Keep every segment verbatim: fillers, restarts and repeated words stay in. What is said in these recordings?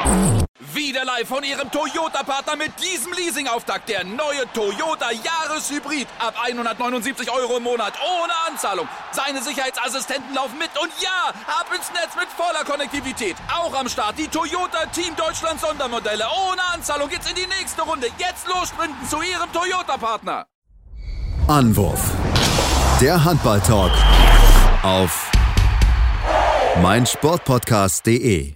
Wieder live von Ihrem Toyota-Partner mit diesem Leasing-Auftakt. Der neue Toyota Jahreshybrid. Ab hundertneunundsiebzig Euro im Monat. Ohne Anzahlung. Seine Sicherheitsassistenten laufen mit. Und ja, ab ins Netz mit voller Konnektivität. Auch am Start die Toyota Team Deutschland Sondermodelle. Ohne Anzahlung geht's in die nächste Runde. Jetzt los sprinten zu Ihrem Toyota-Partner. Anwurf. Der Handball-Talk auf meinsportpodcast punkt de.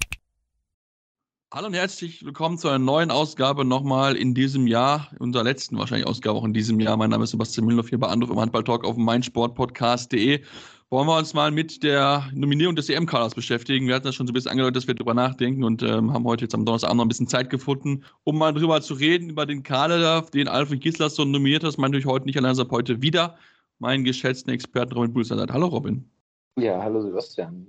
Hallo und herzlich willkommen zu einer neuen Ausgabe nochmal in diesem Jahr, unserer letzten wahrscheinlich Ausgabe auch in diesem Jahr. Mein Name ist Sebastian Mühlenhoff hier bei Anruf im Handball-Talk auf meinsportpodcast punkt de. Wollen wir uns mal mit der Nominierung des E M-Kaders beschäftigen. Wir hatten das schon so ein bisschen angedeutet, dass wir darüber nachdenken und ähm, haben heute jetzt am Donnerstagabend noch ein bisschen Zeit gefunden, um mal drüber zu reden, über den Kader, den Alfred Gislason nominiert hat. Das meint natürlich heute nicht allein, sondern heute wieder meinen geschätzten Experten Robin Bulster. Hallo Robin. Ja, hallo Sebastian.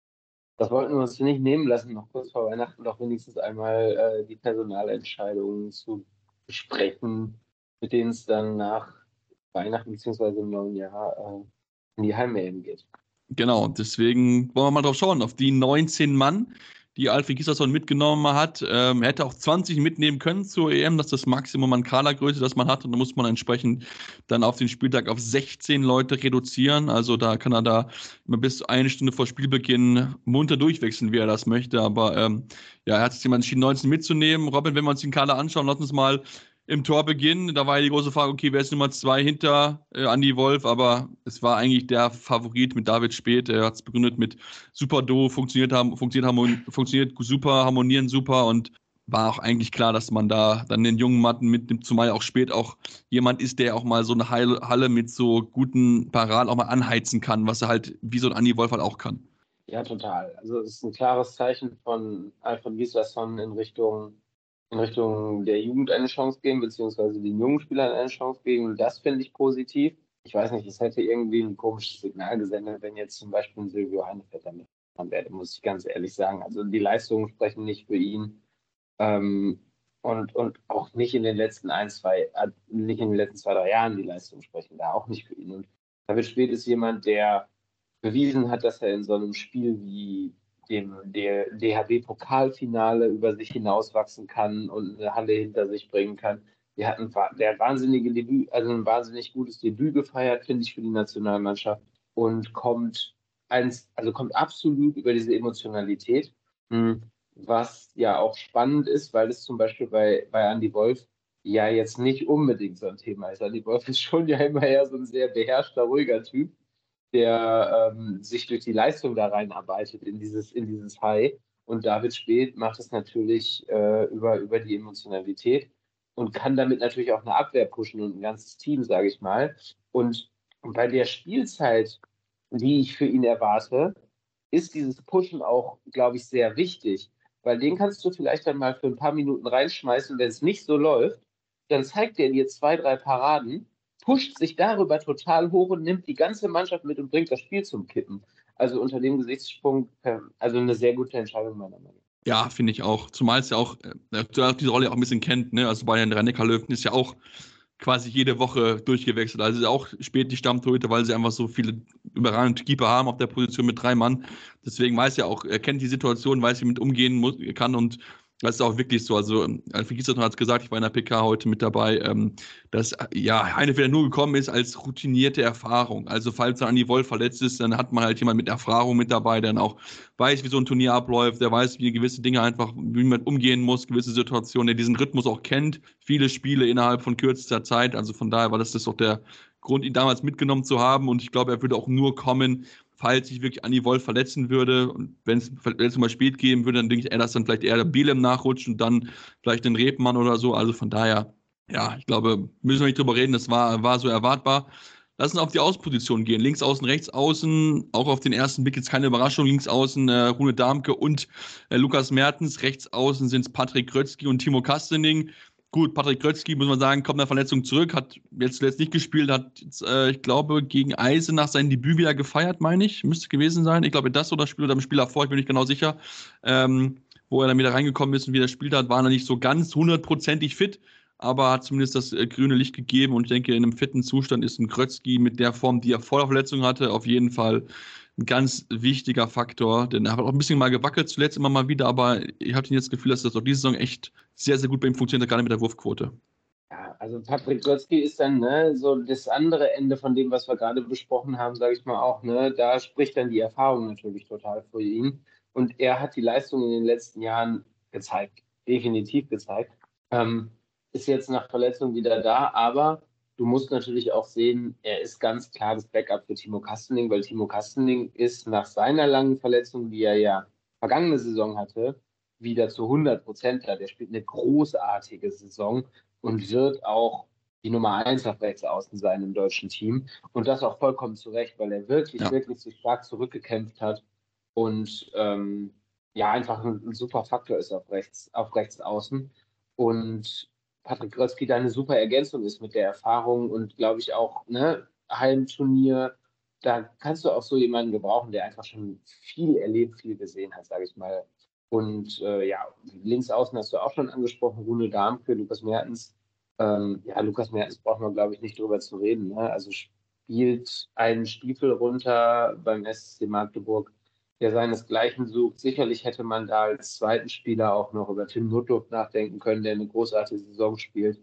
Das wollten wir uns nicht nehmen lassen, noch kurz vor Weihnachten doch wenigstens einmal äh, die Personalentscheidungen zu besprechen, mit denen es dann nach Weihnachten bzw. im neuen Jahr äh, in die Heim-E M geht. Genau, deswegen wollen wir mal drauf schauen, auf die neunzehn Mann, die Alfred Gislason mitgenommen hat. Ähm, er hätte auch zwanzig mitnehmen können zur E M, das ist das Maximum an Kadergröße, das man hat. Und da muss man entsprechend dann auf den Spieltag auf sechzehn Leute reduzieren. Also da kann er da immer bis eine Stunde vor Spielbeginn munter durchwechseln, wie er das möchte. Aber ähm, ja, er hat sich jemand entschieden, neunzehn mitzunehmen. Robin, wenn wir uns den Kader anschauen, lass uns mal im Tor beginnen. Da war ja die große Frage, okay, wer ist Nummer zwei hinter äh, Andi Wolf? Aber es war eigentlich der Favorit mit David Späth. Er hat es begründet mit super Duo, funktioniert, haben, funktioniert, harmon- funktioniert super, harmonieren super und war auch eigentlich klar, dass man da dann den jungen Matten mitnimmt, zumal auch Späth auch jemand ist, der auch mal so eine Halle mit so guten Paraden auch mal anheizen kann, was er halt wie so ein Andi Wolf halt auch kann. Ja, total. Also es ist ein klares Zeichen von Alfred Gislason in Richtung in Richtung der Jugend eine Chance geben, beziehungsweise den jungen Spielern eine Chance geben. Und das finde ich positiv. Ich weiß nicht, es hätte irgendwie ein komisches Signal gesendet, wenn jetzt zum Beispiel ein Silvio Heinevetter mitgefahren wäre, muss ich ganz ehrlich sagen. Also die Leistungen sprechen nicht für ihn. Ähm, und, und auch nicht in den letzten ein, zwei, äh, nicht in den letzten zwei, drei Jahren die Leistungen sprechen da auch nicht für ihn. Und David Späth ist jemand, der bewiesen hat, dass er in so einem Spiel wie dem der D H B-Pokalfinale über sich hinauswachsen kann und eine Halle hinter sich bringen kann. Der hat ein, der wahnsinnige Debüt, also ein wahnsinnig gutes Debüt gefeiert, finde ich, für die Nationalmannschaft und kommt eins, also kommt absolut über diese Emotionalität, was ja auch spannend ist, weil es zum Beispiel bei, bei Andi Wolf ja jetzt nicht unbedingt so ein Thema ist. Andi Wolf ist schon ja immer eher so ein sehr beherrschter, ruhiger Typ, der ähm, sich durch die Leistung da reinarbeitet in dieses, in dieses High. Und David Späth macht es natürlich äh, über, über die Emotionalität und kann damit natürlich auch eine Abwehr pushen und ein ganzes Team, sage ich mal. Und bei der Spielzeit, die ich für ihn erwarte, ist dieses Pushen auch, glaube ich, sehr wichtig. Weil den kannst du vielleicht dann mal für ein paar Minuten reinschmeißen, wenn es nicht so läuft. Dann zeigt er dir zwei, drei Paraden, pusht sich darüber total hoch und nimmt die ganze Mannschaft mit und bringt das Spiel zum Kippen. Also unter dem Gesichtspunkt, also eine sehr gute Entscheidung meiner Meinung nach. Ja, finde ich auch. Zumal es ja auch, äh, diese Rolle auch ein bisschen kennt, ne? Also Bayern Rhein-Neckar-Löwen ist ja auch quasi jede Woche durchgewechselt. Also ist auch spät die Stammtorhüter, weil sie einfach so viele überragende Keeper haben auf der Position mit drei Mann. Deswegen weiß er auch, er kennt die Situation, weiß, wie mit umgehen muss, kann und das ist auch wirklich so. Also, Alfred Gislason hat es gesagt, ich war in der P K heute mit dabei, ähm, dass ja Heinevetter nur gekommen ist als routinierte Erfahrung. Also, falls er Andi Wolf verletzt ist, dann hat man halt jemand mit Erfahrung mit dabei, der dann auch weiß, wie so ein Turnier abläuft, der weiß, wie gewisse Dinge einfach, wie man umgehen muss, gewisse Situationen, der diesen Rhythmus auch kennt. Viele Spiele innerhalb von kürzester Zeit. Also, von daher war das das auch der Grund, ihn damals mitgenommen zu haben. Und ich glaube, er würde auch nur kommen, falls sich wirklich Andi Wolf verletzen würde und wenn es mal spät geben würde, dann denke ich eher, dass dann vielleicht eher der Bielem nachrutscht und dann vielleicht den Rebmann oder so. Also von daher, ja, ich glaube, müssen wir nicht drüber reden, das war, war so erwartbar. Lass uns auf die Außenposition gehen. Links außen, rechts außen, auch auf den ersten Blick jetzt keine Überraschung. Links außen äh, Rune Darmke und äh, Lukas Mertens. Rechts außen sind es Patrick Grötzky und Timo Kastening. Gut, Patrick Grötzky, muss man sagen, kommt nach Verletzung zurück, hat jetzt zuletzt nicht gespielt, hat jetzt, äh, ich glaube, gegen Eisenach sein Debüt wieder gefeiert, meine ich, müsste gewesen sein. Ich glaube, das oder Spiel oder im Spiel davor, ich bin nicht genau sicher, ähm, wo er dann wieder reingekommen ist und wieder gespielt hat, war er nicht so ganz hundertprozentig fit, aber hat zumindest das äh, grüne Licht gegeben und ich denke, in einem fitten Zustand ist ein Grötzky mit der Form, die er vor der Verletzung hatte, auf jeden Fall ein ganz wichtiger Faktor, denn er hat auch ein bisschen mal gewackelt, zuletzt immer mal wieder, aber ich habe jetzt das Gefühl, dass das auch diese Saison echt sehr, sehr gut bei ihm funktioniert, gerade mit der Wurfquote. Ja, also Patrick Grötzky ist dann ne, so das andere Ende von dem, was wir gerade besprochen haben, sage ich mal auch. Ne, da spricht dann die Erfahrung natürlich total für ihn. Und er hat die Leistung in den letzten Jahren gezeigt, definitiv gezeigt. Ähm, ist jetzt nach Verletzung wieder da, aber du musst natürlich auch sehen, er ist ganz klar das Backup für Timo Kastening, weil Timo Kastening ist nach seiner langen Verletzung, die er ja vergangene Saison hatte, wieder zu hundert Prozent da. Der spielt eine großartige Saison und wird auch die Nummer eins auf rechts außen sein im deutschen Team. Und das auch vollkommen zu Recht, weil er wirklich, ja. wirklich so stark zurückgekämpft hat und ähm, ja, einfach ein, ein super Faktor ist auf rechts, auf rechts außen. Und Patrick Grötzky da eine super Ergänzung ist mit der Erfahrung und glaube ich auch, ne, Heimturnier, da kannst du auch so jemanden gebrauchen, der einfach schon viel erlebt, viel gesehen hat, sage ich mal. Und äh, ja, links außen hast du auch schon angesprochen, Rune Darmke, Lukas Mertens. Ähm, ja, Lukas Mertens braucht man, glaube ich, nicht drüber zu reden. Ne? Also spielt einen Stiefel runter beim S C Magdeburg, der seinesgleichen sucht. Sicherlich hätte man da als zweiten Spieler auch noch über Tim Nutlup nachdenken können, der eine großartige Saison spielt.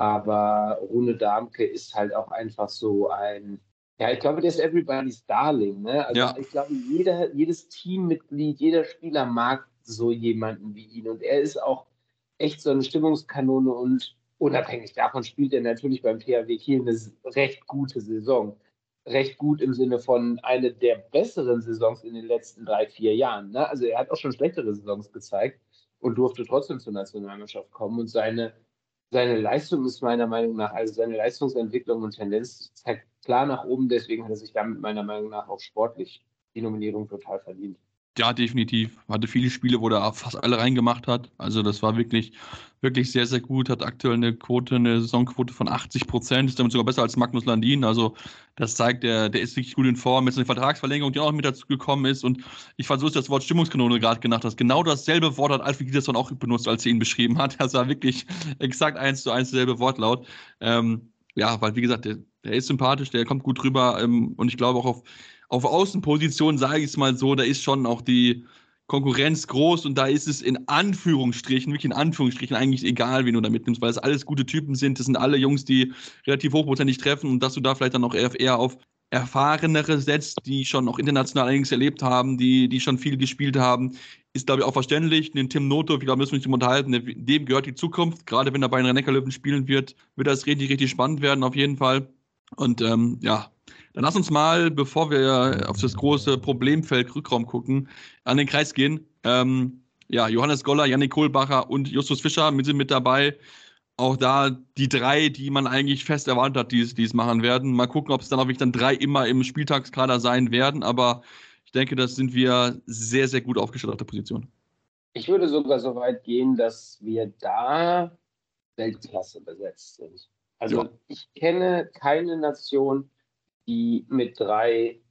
Aber Rune Darmke ist halt auch einfach so ein, ja, ich glaube, der ist everybody's Darling. Ne? Also ja. ich glaube, jeder, jedes Teammitglied, jeder Spieler mag so jemanden wie ihn. Und er ist auch echt so eine Stimmungskanone und unabhängig davon spielt er natürlich beim T H W Kiel eine recht gute Saison. Recht gut im Sinne von eine der besseren Saisons in den letzten drei, vier Jahren. Ne? Also er hat auch schon schlechtere Saisons gezeigt und durfte trotzdem zur Nationalmannschaft kommen. Und seine, seine Leistung ist meiner Meinung nach, also seine Leistungsentwicklung und Tendenz zeigt klar nach oben. Deswegen hat er sich damit meiner Meinung nach auch sportlich die Nominierung total verdient. Ja, definitiv. Hatte viele Spiele, wo er fast alle reingemacht hat. Also das war wirklich, wirklich sehr, sehr gut. Hat aktuell eine Quote, eine Saisonquote von achtzig Prozent. Ist damit sogar besser als Magnus Landin. Also das zeigt, der, der ist wirklich gut in Form. Jetzt eine Vertragsverlängerung, die auch mit dazu gekommen ist. Und ich fand, so ist das Wort Stimmungskanone gerade genannt hast. Genau dasselbe Wort hat Alfred Giederson auch benutzt, als er ihn beschrieben hat. Das war wirklich exakt eins zu eins dasselbe Wortlaut. Ähm, ja, weil wie gesagt, der, der ist sympathisch, der kommt gut rüber. Ähm, und ich glaube auch auf Auf Außenposition, sage ich es mal so, da ist schon auch die Konkurrenz groß und da ist es in Anführungsstrichen, wirklich in Anführungsstrichen eigentlich egal, wen du da mitnimmst, weil es alles gute Typen sind. Das sind alle Jungs, die relativ hochprozentig treffen und dass du da vielleicht dann auch eher, eher auf Erfahrenere setzt, die schon auch international einiges erlebt haben, die, die schon viel gespielt haben, ist, glaube ich, auch verständlich. Den Tim Noto, ich glaube, müssen wir uns nicht unterhalten, dem gehört die Zukunft. Gerade wenn er bei den Rhein-Neckar-Löwen spielen wird, wird das richtig, richtig spannend werden, auf jeden Fall. Und ähm, ja, dann lass uns mal, bevor wir auf das große Problemfeld Rückraum gucken, an den Kreis gehen. Ähm, ja, Johannes Goller, Yannick Kohlbacher und Justus Fischer sind mit dabei. Auch da die drei, die man eigentlich fest erwartet hat, die es, die es machen werden. Mal gucken, ob es dann auch wirklich dann drei immer im Spieltagskader sein werden. Aber ich denke, das sind wir sehr, sehr gut aufgestellt auf der Position. Ich würde sogar so weit gehen, dass wir da Weltklasse besetzt sind. Also ja. Ich kenne keine Nation, die mit drei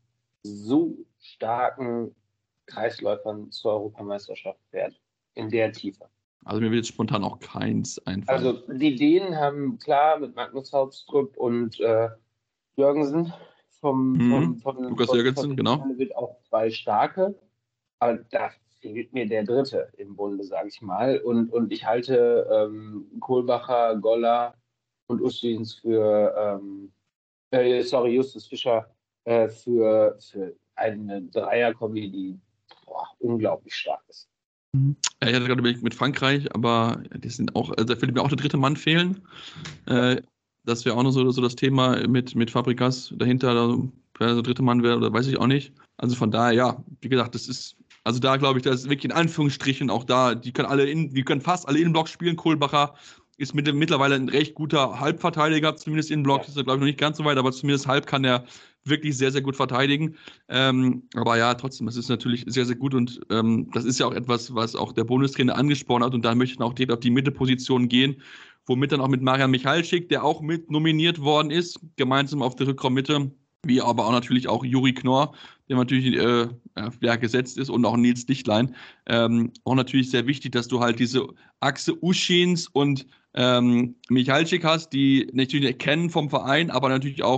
so starken Kreisläufern zur Europameisterschaft fährt. In der Tiefe. Also mir wird jetzt spontan auch keins einfallen. Also die Dänen haben klar mit Magnus Hauptstrup und äh, Jürgensen vom, mhm. vom, vom Lukas Jürgensen, genau. Wird auch zwei starke. Aber da fehlt mir der dritte im Bunde, sage ich mal. Und, und ich halte ähm, Kohlbacher, Goller und Ustins für ähm, Äh, sorry, Justus Fischer äh, für, für eine Dreierkombi, die boah, unglaublich stark ist. Ja, ich hatte gerade überlegt mit Frankreich, aber die sind auch, also da würde mir auch der dritte Mann fehlen. Äh, das wäre auch noch so, so das Thema mit, mit Fabregas dahinter, also, wer der dritte Mann wäre, oder weiß ich auch nicht. Also von daher, ja, wie gesagt, das ist, also da glaube ich, das ist wirklich in Anführungsstrichen auch da, die können alle in, die können fast alle Innenblock spielen. Kohlbacher ist mit, mittlerweile ein recht guter Halbverteidiger, zumindest Innenblock, ja. Ist er, glaube ich, noch nicht ganz so weit, aber zumindest halb kann er wirklich sehr, sehr gut verteidigen. Ähm, aber ja, trotzdem, das ist natürlich sehr, sehr gut und ähm, das ist ja auch etwas, was auch der Bundestrainer angesprochen hat und da möchte ich auch direkt auf die Mittelposition gehen, womit dann auch mit Marian Michalczyk, der auch mit nominiert worden ist, gemeinsam auf der Rückraummitte, wie aber auch natürlich auch Juri Knorr, der natürlich äh, ja, gesetzt ist und auch Nils Dichtlein. Ähm, auch natürlich sehr wichtig, dass du halt diese Achse Uschins und ähm, Michalczyk hast, die natürlich kennen vom Verein, aber natürlich auch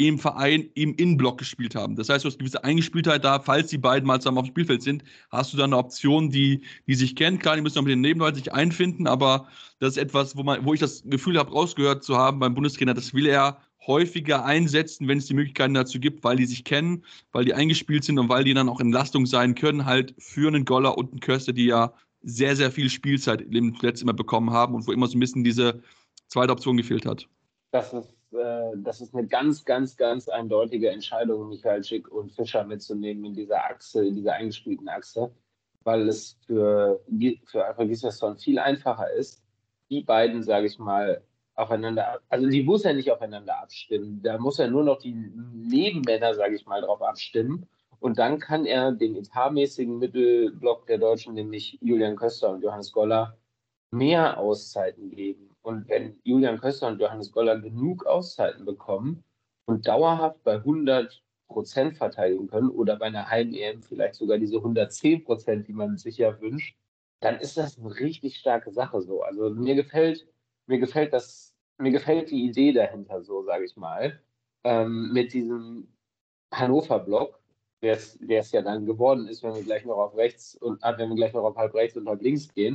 im Verein im Innenblock gespielt haben. Das heißt, du hast eine gewisse Eingespieltheit da, falls die beiden mal zusammen auf dem Spielfeld sind, hast du dann eine Option, die, die sich kennt. Klar, die müssen auch mit den Nebenleuten sich einfinden, aber das ist etwas, wo, man, wo ich das Gefühl habe, rausgehört zu haben beim Bundestrainer, das will er häufiger einsetzen, wenn es die Möglichkeiten dazu gibt, weil die sich kennen, weil die eingespielt sind und weil die dann auch Entlastung sein können, halt für einen Goller und einen Köster, die ja sehr, sehr viel Spielzeit im letzten Mal bekommen haben und wo immer so ein bisschen diese zweite Option gefehlt hat. Das ist, äh, das ist eine ganz, ganz, ganz eindeutige Entscheidung, Michael Schick und Fischer mitzunehmen in dieser Achse, in dieser eingespielten Achse, weil es für, für Alfred Gislason viel einfacher ist, die beiden, sage ich mal, aufeinander, also die muss er nicht aufeinander abstimmen, da muss er nur noch die Nebenmänner, sage ich mal, drauf abstimmen und dann kann er den etatmäßigen Mittelblock der Deutschen, nämlich Julian Köster und Johannes Goller, mehr Auszeiten geben. Und wenn Julian Köster und Johannes Goller genug Auszeiten bekommen und dauerhaft bei hundert Prozent verteidigen können oder bei einer Heim-E M vielleicht sogar diese hundertzehn Prozent, die man sich ja wünscht, dann ist das eine richtig starke Sache so. Also mir gefällt, mir gefällt das, mir gefällt die Idee dahinter so, sage ich mal, ähm, mit diesem Hannover-Block, der es ja dann geworden ist, wenn wir gleich noch auf rechts und äh, wenn wir gleich noch auf halb rechts und halb links gehen.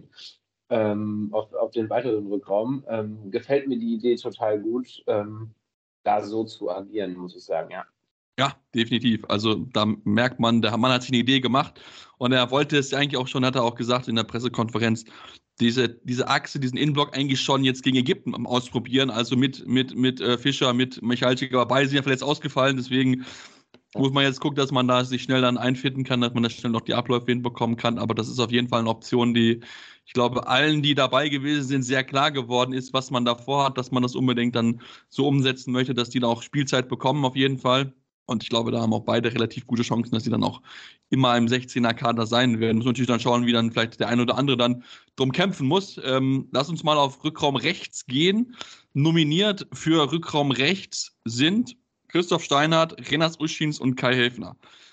Ähm, auf, auf den weiteren Rückraum, ähm, gefällt mir die Idee total gut, ähm, da so zu agieren, muss ich sagen, ja. Ja, definitiv. Also da merkt man, der Mann hat sich eine Idee gemacht und er wollte es eigentlich auch schon, hat er auch gesagt in der Pressekonferenz, diese, diese Achse, diesen Innenblock eigentlich schon jetzt gegen Ägypten ausprobieren, also mit, mit, mit äh, Fischer, mit Michalczyk, aber beide sind ja verletzt ausgefallen, deswegen muss man jetzt gucken, dass man da sich schnell dann einfinden kann, dass man da schnell noch die Abläufe hinbekommen kann. Aber das ist auf jeden Fall eine Option, die, ich glaube, allen, die dabei gewesen sind, sehr klar geworden ist, was man davor hat, dass man das unbedingt dann so umsetzen möchte, dass die da auch Spielzeit bekommen auf jeden Fall. Und ich glaube, da haben auch beide relativ gute Chancen, dass sie dann auch immer im sechzehner-Kader sein werden. Muss man natürlich dann schauen, wie dann vielleicht der eine oder andere dann drum kämpfen muss. Ähm, lass uns mal auf Rückraum rechts gehen. Nominiert für Rückraum rechts sind Christoph Steinhardt, Renas Uschins und Kai Häfner.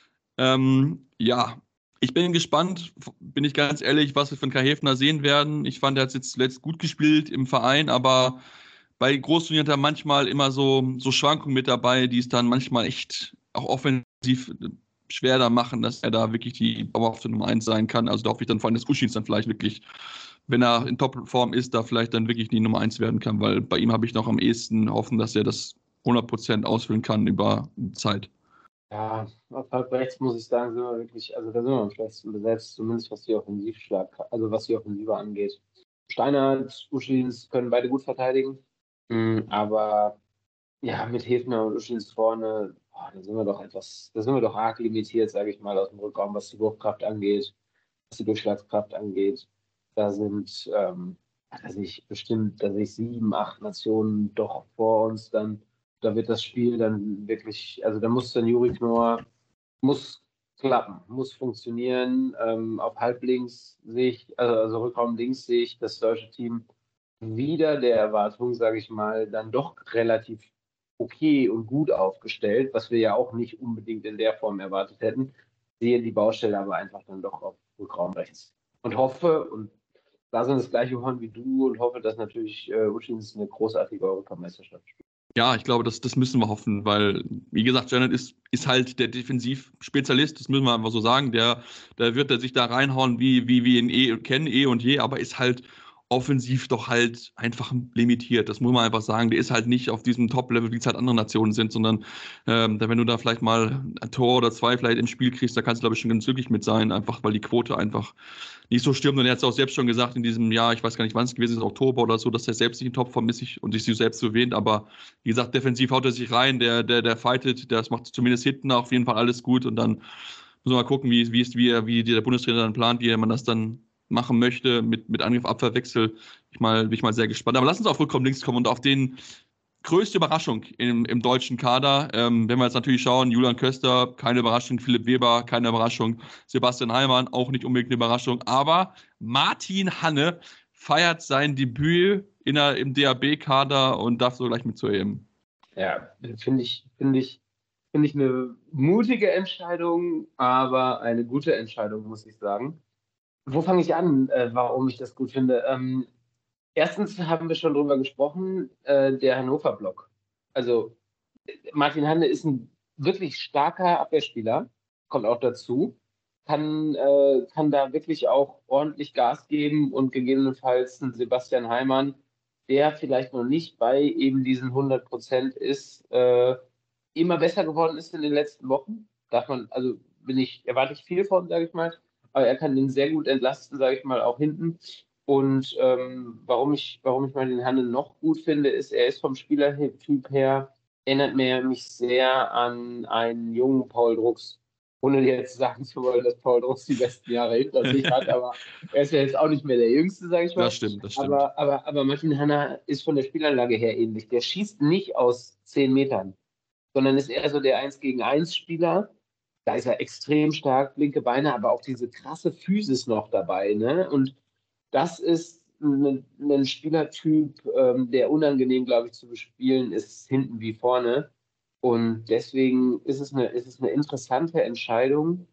Ähm, ja, ich bin gespannt, bin ich ganz ehrlich, was wir von Kai Häfner sehen werden. Ich fand, er hat jetzt zuletzt gut gespielt im Verein, aber bei Großturnieren hat er manchmal immer so, so Schwankungen mit dabei, die es dann manchmal echt auch offensiv schwer da machen, dass er da wirklich die dauerhafte Nummer eins sein kann. Also da hoffe ich dann vor allem, dass Uschins dann vielleicht wirklich, wenn er in Topform ist, da vielleicht dann wirklich die Nummer eins werden kann, weil bei ihm habe ich noch am ehesten hoffen, dass er das hundert Prozent ausfüllen kann über Zeit. Ja, auf halb rechts muss ich sagen, sind wir wirklich, also da sind wir am schlechtesten besetzt, zumindest was die Offensivschlag, also was die Offensive angeht. Steinhardt, Uschins können beide gut verteidigen, aber ja, mit Häfner und Uschins vorne, boah, da sind wir doch etwas, da sind wir doch arg limitiert, sage ich mal, aus dem Rückraum, was die Wurfkraft angeht, was die Durchschlagskraft angeht. Da sind, ähm, da sehe ich bestimmt, da sehe ich sieben, acht Nationen doch vor uns dann. Da wird das Spiel dann wirklich, also da muss dann Juri Knorr, muss klappen, muss funktionieren. Ähm, auf halblinks sehe ich, also, also Rückraum links sehe ich das deutsche Team wieder der Erwartung, sage ich mal, dann doch relativ okay und gut aufgestellt, was wir ja auch nicht unbedingt in der Form erwartet hätten. Sehe die Baustelle aber einfach dann doch auf Rückraum rechts. Und hoffe, und da sind das gleiche Horn wie du, und hoffe, dass natürlich äh, Uschins eine großartige Europameisterschaft spielt. Ja, ich glaube, das, das müssen wir hoffen, weil, wie gesagt, Janet ist, ist halt der Defensivspezialist, das müssen wir einfach so sagen. Der, der wird er sich da reinhauen, wie, wie wir ihn eh kennen, eh und je, aber ist halt offensiv doch halt einfach limitiert. Das muss man einfach sagen. Der ist halt nicht auf diesem Top-Level, wie es halt andere Nationen sind, sondern ähm, wenn du da vielleicht mal ein Tor oder zwei vielleicht ins Spiel kriegst, da kannst du, glaube ich, schon ganz glücklich mit sein, einfach weil die Quote einfach nicht so stimmt. Und er hat es auch selbst schon gesagt in diesem Jahr, ich weiß gar nicht, wann es gewesen ist, Oktober oder so, dass er selbst nicht in Topform ist und sich selbst so erwähnt. Aber wie gesagt, defensiv haut er sich rein, der, der, der fightet, das macht zumindest hinten auf jeden Fall alles gut. Und dann müssen wir mal gucken, wie, wie, wie, er, wie der Bundestrainer dann plant, wie man das dann machen möchte mit, mit Angriff-Abwehrwechsel. Ich mal, bin ich mal sehr gespannt. Aber lass uns auf Rückraum links kommen und auf den größte Überraschung im, im deutschen Kader. Ähm, wenn wir jetzt natürlich schauen, Julian Köster, keine Überraschung, Philipp Weber, keine Überraschung, Sebastian Heimann, auch nicht unbedingt eine Überraschung, aber Martin Hanne feiert sein Debüt in der, im D A B-Kader und darf so gleich mit zur E M. Ja, finde ich, finde ich, finde ich eine mutige Entscheidung, aber eine gute Entscheidung, muss ich sagen. Wo fange ich an, äh, warum ich das gut finde? Ähm, erstens haben wir schon drüber gesprochen, äh, der Hannover-Block. Also Martin Hanne ist ein wirklich starker Abwehrspieler, kommt auch dazu, kann, äh, kann da wirklich auch ordentlich Gas geben und gegebenenfalls ein Sebastian Heimann, der vielleicht noch nicht bei eben diesen hundert Prozent ist, äh, immer besser geworden ist in den letzten Wochen. Darf man, also bin ich, erwarte ich viel von, sage ich mal, aber er kann den sehr gut entlasten, sage ich mal, auch hinten. Und ähm, warum ich, warum ich Martin Hanne noch gut finde, ist, er ist vom Spielertyp her, erinnert mich sehr an einen jungen Paul Drucks. Ohne jetzt sagen zu wollen, dass Paul Drucks die besten Jahre hinter sich hat, aber er ist ja jetzt auch nicht mehr der Jüngste, sage ich mal. Das stimmt, das stimmt. Aber, aber, aber Martin Hanne ist von der Spielanlage her ähnlich. Der schießt nicht aus zehn Metern, sondern ist eher so der eins gegen eins Spieler. Da ist er extrem stark, linke Beine, aber auch diese krasse Physis noch dabei. Ne? Und das ist ein, ein Spielertyp, ähm, der unangenehm, glaube ich, zu bespielen ist, hinten wie vorne. Und deswegen ist es eine, ist es eine interessante Entscheidung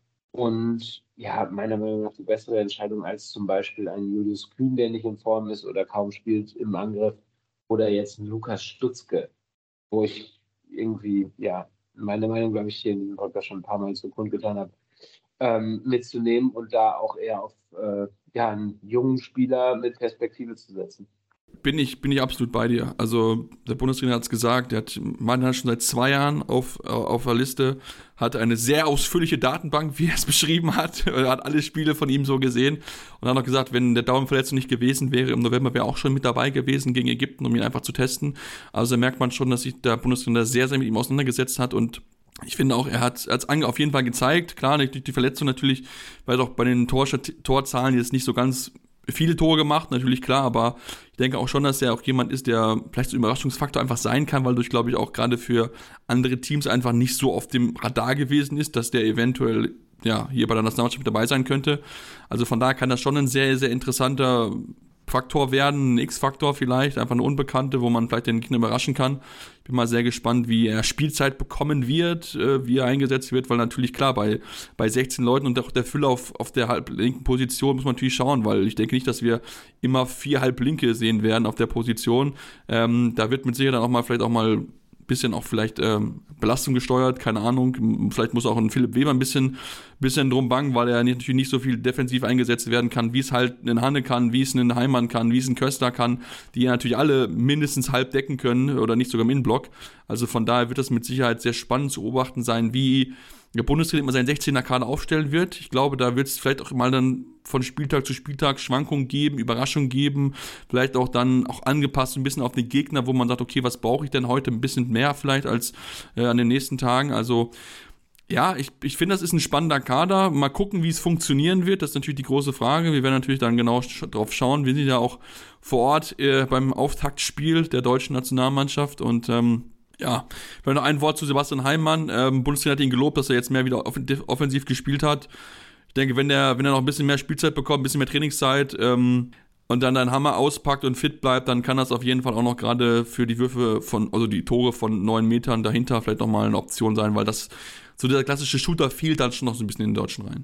und ja, meiner Meinung nach die bessere Entscheidung als zum Beispiel ein Julius Kühn, der nicht in Form ist oder kaum spielt im Angriff, oder jetzt ein Lukas Stutzke, wo ich irgendwie, ja, meine Meinung, glaube ich, hier in diesem Podcast schon ein paar Mal zu kundgetan habe, ähm, mitzunehmen und da auch eher auf äh, ja, einen jungen Spieler mit Perspektive zu setzen. Bin ich, bin ich absolut bei dir. Also der Bundestrainer hat es gesagt, der hat Mann hat schon seit zwei Jahren auf, auf der Liste, hat eine sehr ausführliche Datenbank, wie er es beschrieben hat. Er hat alle Spiele von ihm so gesehen und hat noch gesagt, wenn der Daumenverletzung nicht gewesen wäre, im November wäre er auch schon mit dabei gewesen gegen Ägypten, um ihn einfach zu testen. Also da merkt man schon, dass sich der Bundestrainer sehr, sehr mit ihm auseinandergesetzt hat und ich finde auch, er hat es auf jeden Fall gezeigt. Klar, durch die Verletzung natürlich, weil auch bei den Tor, Torzahlen jetzt nicht so ganz viele Tore gemacht, natürlich klar, aber ich denke auch schon, dass er auch jemand ist, der vielleicht so ein Überraschungsfaktor einfach sein kann, weil durch, glaube ich, auch gerade für andere Teams einfach nicht so auf dem Radar gewesen ist, dass der eventuell ja hier bei der Nationalmannschaft mit dabei sein könnte. Also von daher kann das schon ein sehr, sehr interessanter Faktor werden, ein X-Faktor vielleicht, einfach eine Unbekannte, wo man vielleicht den Gegner überraschen kann. Ich bin mal sehr gespannt, wie er Spielzeit bekommen wird, äh, wie er eingesetzt wird, weil natürlich klar, bei, bei sechzehn Leuten und auch der Füller auf, auf der halblinken Position muss man natürlich schauen, weil ich denke nicht, dass wir immer vier Halblinke sehen werden auf der Position. Ähm, da wird mit Sicherheit dann auch mal vielleicht auch mal bisschen auch vielleicht ähm, Belastung gesteuert, keine Ahnung, vielleicht muss auch ein Philipp Weber ein bisschen, bisschen drum bangen, weil er natürlich nicht so viel defensiv eingesetzt werden kann, wie es halt ein Hanne kann, wie es ein Heimann kann, wie es ein Köster kann, die ja natürlich alle mindestens halb decken können oder nicht sogar im Innenblock, also von daher wird das mit Sicherheit sehr spannend zu beobachten sein, wie der Bundestrainer immer seinen sechzehner-Kader aufstellen wird. Ich glaube, da wird es vielleicht auch mal dann von Spieltag zu Spieltag Schwankungen geben, Überraschungen geben, vielleicht auch dann auch angepasst ein bisschen auf den Gegner, wo man sagt, okay, was brauche ich denn heute ein bisschen mehr vielleicht als äh, an den nächsten Tagen. Also ja, ich, ich finde, das ist ein spannender Kader. Mal gucken, wie es funktionieren wird. Das ist natürlich die große Frage. Wir werden natürlich dann genau sch- drauf schauen. Wir sind ja auch vor Ort äh, beim Auftaktspiel der deutschen Nationalmannschaft und ähm, ja, vielleicht noch ein Wort zu Sebastian Heimann. Ähm, Bundestrainer hat ihn gelobt, dass er jetzt mehr wieder offensiv gespielt hat. Ich denke, wenn er wenn er noch ein bisschen mehr Spielzeit bekommt, ein bisschen mehr Trainingszeit ähm, und dann deinen Hammer auspackt und fit bleibt, dann kann das auf jeden Fall auch noch gerade für die Würfe von, also die Tore von neun Metern dahinter vielleicht nochmal eine Option sein, weil das so dieser klassische Shooter fehlt dann schon noch so ein bisschen in den Deutschen rein.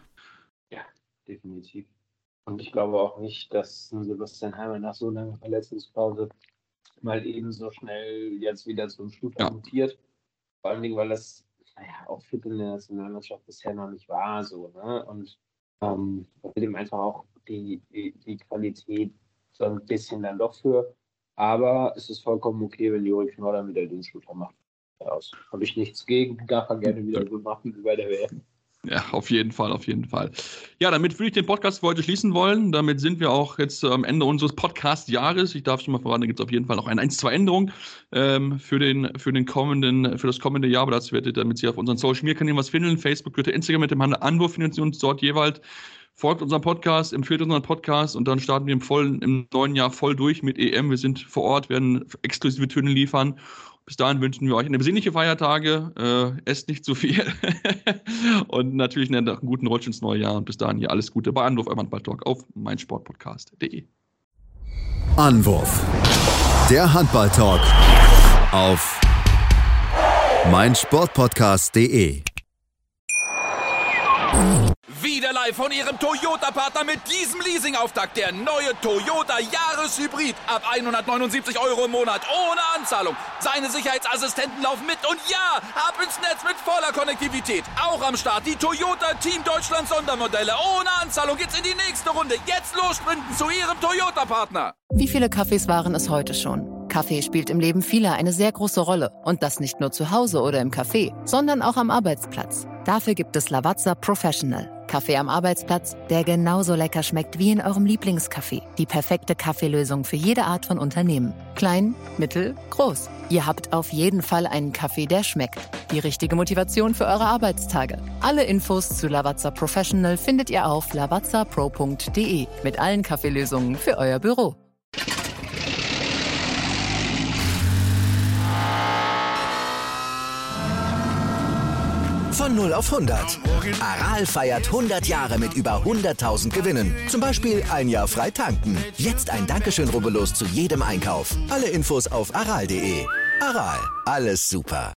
Ja, definitiv. Und ich glaube auch nicht, dass Sebastian Heimann nach so langer Verletzungspause mal eben so schnell jetzt wieder zum Shooter ja. mutiert. Vor allen Dingen, weil das naja, auch fit in der Nationalmannschaft bisher noch nicht war. So, ne? Und ähm, da will ihm einfach auch die, die, die Qualität so ein bisschen dann doch für. Aber es ist vollkommen okay, wenn Jorik Knorr wieder den Shooter macht. Aus. Habe ich nichts gegen, darf er gerne wieder so machen wie bei der W M. Ja, auf jeden Fall, auf jeden Fall. Ja, damit würde ich den Podcast für heute schließen wollen. Damit sind wir auch jetzt am Ende unseres Podcast-Jahres. Ich darf schon mal verraten, da gibt es auf jeden Fall noch ein, ein zwei Änderungen ähm, für, den, für, den kommenden, für das kommende Jahr. Aber das werdet ihr, damit Sie auf unseren Social-Media-Kanälen was finden. Facebook, Twitter, Instagram mit dem Handel Anwurf finden Sie uns dort jeweils. Folgt unserem Podcast, empfiehlt unseren Podcast und dann starten wir im, vollen, im neuen Jahr voll durch mit E M. Wir sind vor Ort, werden exklusive Töne liefern. Bis dahin wünschen wir euch eine besinnliche Feiertage, äh, esst nicht zu viel und natürlich einen guten Rutsch ins neue Jahr und bis dahin hier alles Gute bei Anwurf, eurem Handball-Talk auf meinsportpodcast punkt de. Anwurf, der Handball-Talk auf meinsportpodcast punkt de. Wieder live live von Ihrem Toyota-Partner mit diesem Leasing-Auftakt. Der neue Toyota Jahreshybrid. Ab hundertneunundsiebzig Euro im Monat. Ohne Anzahlung. Seine Sicherheitsassistenten laufen mit. Und ja, ab ins Netz mit voller Konnektivität. Auch am Start die Toyota Team Deutschland Sondermodelle. Ohne Anzahlung geht's in die nächste Runde. Jetzt los sprinten zu Ihrem Toyota-Partner. Wie viele Kaffees waren es heute schon? Kaffee spielt im Leben vieler eine sehr große Rolle. Und das nicht nur zu Hause oder im Café, sondern auch am Arbeitsplatz. Dafür gibt es Lavazza Professional. Kaffee am Arbeitsplatz, der genauso lecker schmeckt wie in eurem Lieblingscafé. Die perfekte Kaffeelösung für jede Art von Unternehmen. Klein, mittel, groß. Ihr habt auf jeden Fall einen Kaffee, der schmeckt. Die richtige Motivation für eure Arbeitstage. Alle Infos zu Lavazza Professional findet ihr auf lavazza pro punkt de mit allen Kaffeelösungen für euer Büro. Von null auf hundert. Aral feiert hundert Jahre mit über hunderttausend Gewinnen. Zum Beispiel ein Jahr frei tanken. Jetzt ein Dankeschön, rubbellos zu jedem Einkauf. Alle Infos auf aral punkt de. Aral, alles super.